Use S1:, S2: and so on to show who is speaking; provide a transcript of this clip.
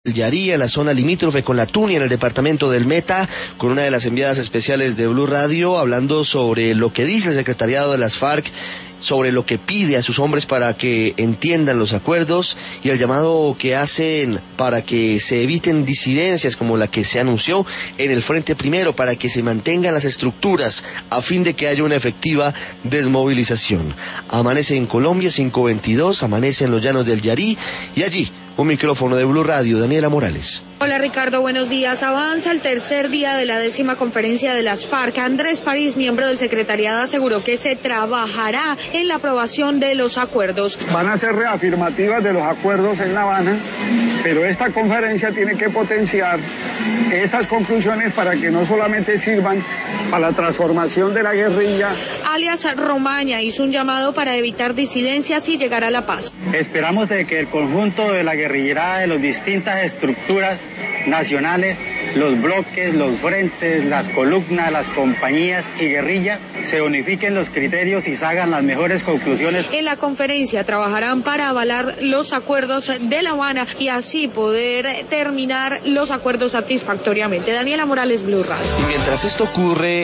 S1: El Yarí, en la zona limítrofe con la Tunia, en el departamento del Meta, con una de las enviadas especiales de Blue Radio, hablando sobre lo que dice el secretariado de las FARC, sobre lo que pide a sus hombres para que entiendan los acuerdos y el llamado que hacen para que se eviten disidencias como la que se anunció en el Frente Primero, para que se mantengan las estructuras a fin de que haya una efectiva desmovilización. Amanece en Colombia, 5:22, amanece en los llanos del Yarí, y allí un micrófono de Blue Radio, Daniela Morales.
S2: Hola Ricardo, buenos días. Avanza el tercer día de la 10ª conferencia de las FARC. Andrés París, miembro del secretariado, aseguró que se trabajará en la aprobación de los acuerdos.
S3: Van a ser reafirmativas de los acuerdos en La Habana, pero esta conferencia tiene que potenciar estas conclusiones para que no solamente sirvan para la transformación de la guerrilla.
S2: Alias Romaña hizo un llamado para evitar disidencias y llegar a la paz.
S4: Esperamos de que el conjunto de la guerrillera de las distintas estructuras nacionales, los bloques, los frentes, las columnas, las compañías y guerrillas, se unifiquen los criterios y salgan las mejores conclusiones.
S2: En la conferencia trabajarán para avalar los acuerdos de La Habana y así poder terminar los acuerdos satisfactoriamente. Daniela Morales, Blue Radio.
S1: Y mientras esto ocurre,